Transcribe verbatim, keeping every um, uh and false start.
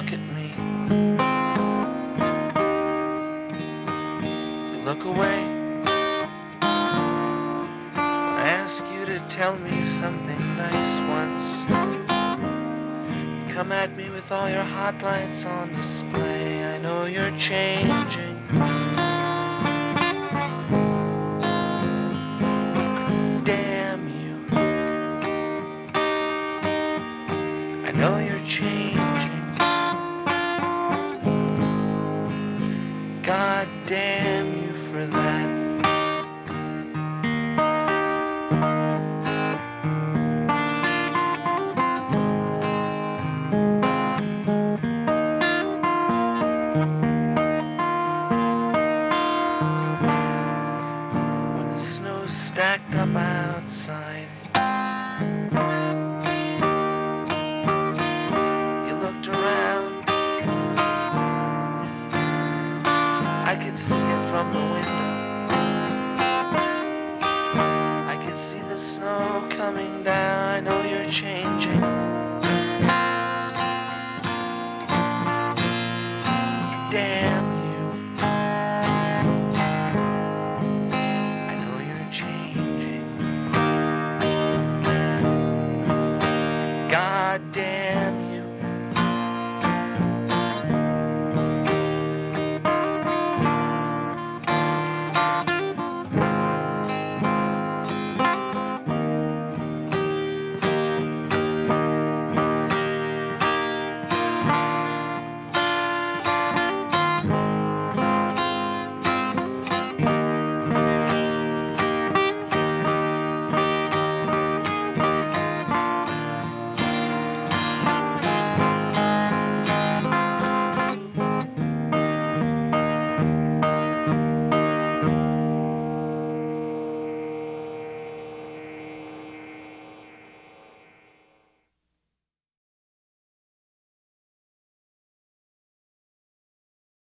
look at me. You look away. I ask you to tell me something nice once. You come at me with all your hot lights on display. I know you're changing. Damn you. I know you're changing. God damn you for that. When the snow's stacked up outside, you looked around. I could see it from the window. I can see the snow coming down. I know you're changing.